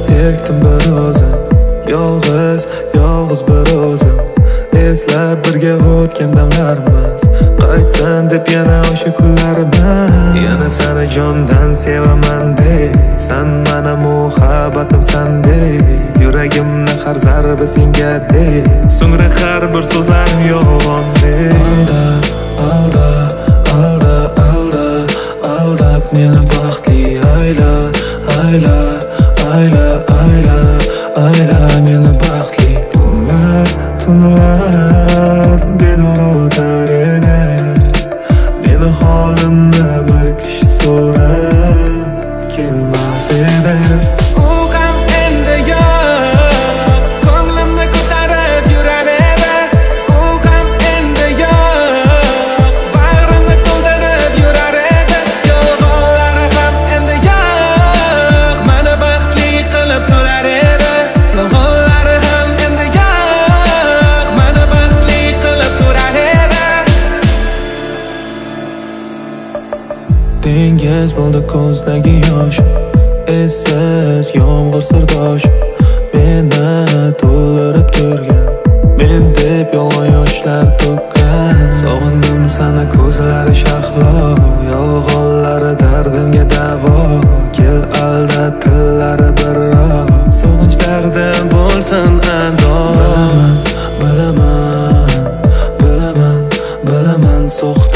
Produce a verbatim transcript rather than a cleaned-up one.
Zerikdim bir o'zim, yolg'iz, yolg'iz bir o'zim. Eslab birga o'tgan damlarimiz, qaytsan deb yana o'sha kunlarimiz. Yana seni jondan sevaman dey, san mana muhabbatimsan dey. Yuragimni har zarbi senga dey, so'ngra har bir so'zlarim yolg'on dey. Alda, alda, alda, alda, aldab meni baxtli ayla, ayla, ayla, ayla, ayla meni baxtli. Tunlar, tunlar bedor o'tar edi, meni holimni bir kishi so'rab kelmas edi. U ham endi yo'q, ko'nglimni ko'tarib yurar edi. U ham endi yo'q, bag'rimni to'ldirib yurar edi. Yolg'onlari ham endi yo'q, meni baxtli qilib turar edi. Yolg'onlari ham endi yo'q, meni baxtli qilib turar edi. Dengiz bo'ldi ko'zdagi yosh, essiz yomg'ir sirdosh, meni to'ldirib turgan, men deb yolg'on yoshlar to'kkan. Sog'indim sana ko'zlari shahlo, yolg'onlari dardimga davo. Kel alda tillari birroq, sog'inch dardim bo'lsin ando. Bilaman, bilaman, bilaman, bilaman so'xta